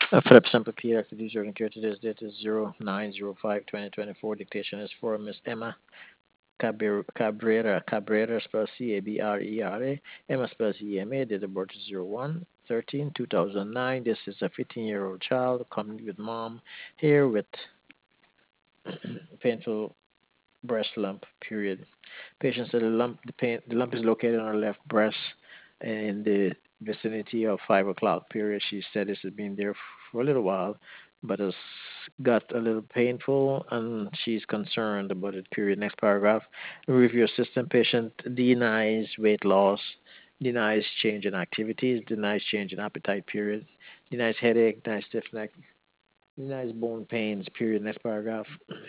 Philip Sample Pediatric Producer and Care. Today's date is 09/05/2024. Dictation is for Miss Emma Cabrera spelled Cabrera. Emma spells EMA. Date of birth is 01/13/2009. This is a 15-year-old child coming with mom here with painful breast lump. Period. Patient said the lump is located on her left breast in the vicinity of 5 o'clock. Period. She said this has been there for a little while, but has got a little painful, and she's concerned about it. Period. Next paragraph. Review system. Patient denies weight loss, denies change in activities, denies change in appetite. Period. Denies headache, denies stiff neck, denies bone pains. Period. Next paragraph.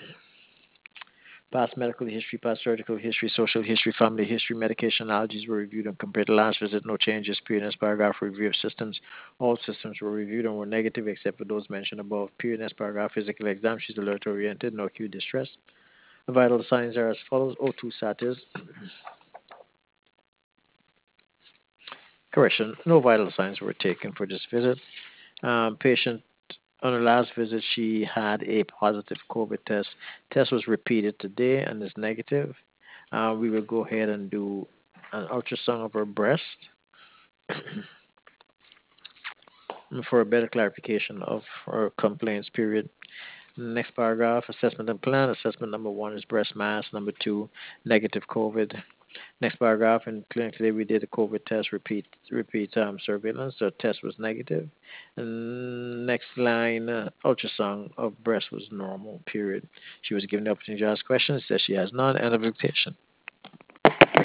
Past medical history, past surgical history, social history, family history, medication, allergies were reviewed and compared to last visit. No changes. Period. Next paragraph. Review of systems. All systems were reviewed and were negative except for those mentioned above. Period. Next paragraph. Physical exam. She's alert oriented. No acute distress. Vital signs are as follows. O2 status. Correction. No vital signs were taken for this visit. Patient on her last visit, she had a positive COVID test. Test was repeated today and is negative. We will go ahead and do an ultrasound of her breast for a better clarification of her complaints. Period. Next paragraph, assessment and plan. Assessment number one is breast mass. Number two, negative COVID. Next paragraph, in clinic today we did a COVID test, repeat surveillance. The test was negative. And next line, ultrasound of breast was normal. Period. She was given the opportunity to ask questions. Says she has none. End of dictation.